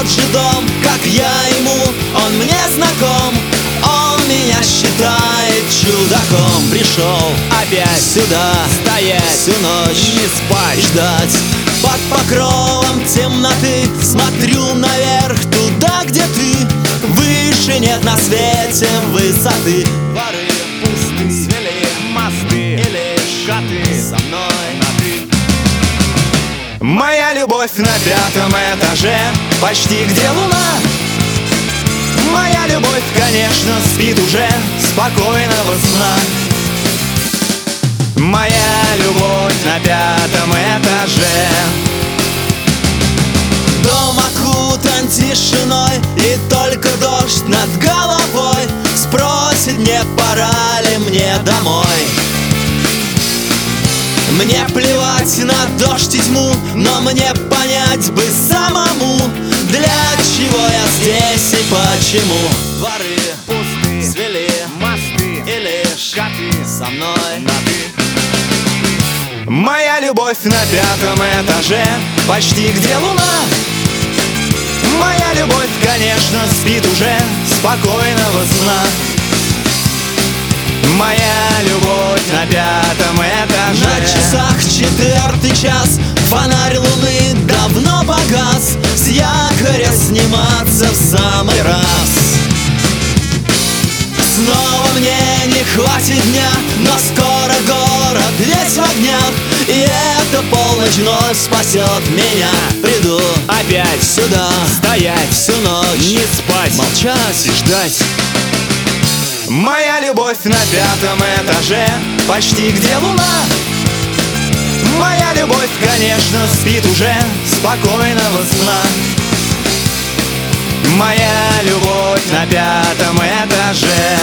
тот же дом, как я ему, он мне знаком. Он меня считает чудаком. Пришел Опять сюда стоять, всю ночь, не спать. ждать. Под покровом темноты смотрю наверх, туда, где ты. Выше нет на свете высоты. Дворы Пусты, свели мосты, и лишь коты со мной на ты. моя любовь на 5-м этаже, почти где луна. Моя любовь, конечно, спит уже спокойного сна. Моя любовь на 5-м этаже. Дом окутан тишиной, и только дождь над головой спросит, не пора ли мне домой. Мне плевать на дождь и тьму, но мне понять бы самому, для чего я здесь и почему. Дворы Пусты, свели мосты, и лишь коты со мной на ты. моя любовь на 5-м этаже, почти где луна. Моя любовь, конечно, спит уже спокойного сна. Моя любовь на 5-м этаже. На часах 4-й час, фонарь луны давно погас. С якоря сниматься в самый раз. Снова мне не хватит дня, но скоро город весь в огнях, и эта полночь вновь спасет меня. Приду Опять сюда стоять, всю ночь, не спать, молчать. и ждать. Моя любовь на 5-м этаже, почти где луна. Моя любовь, конечно, спит уже спокойного сна. Моя любовь на 5-м этаже.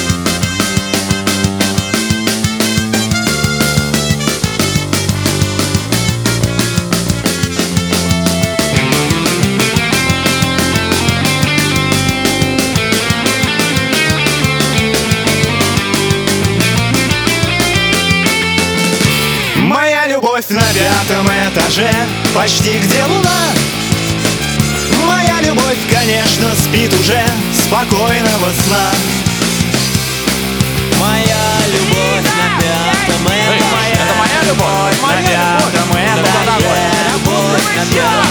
Моя любовь на 5-м этаже, почти где луна. Моя любовь, конечно, спит уже спокойного сна. Моя любовь на 5-м этаже. Это моя любовь, На 5-м этаже. Любовь на 5-м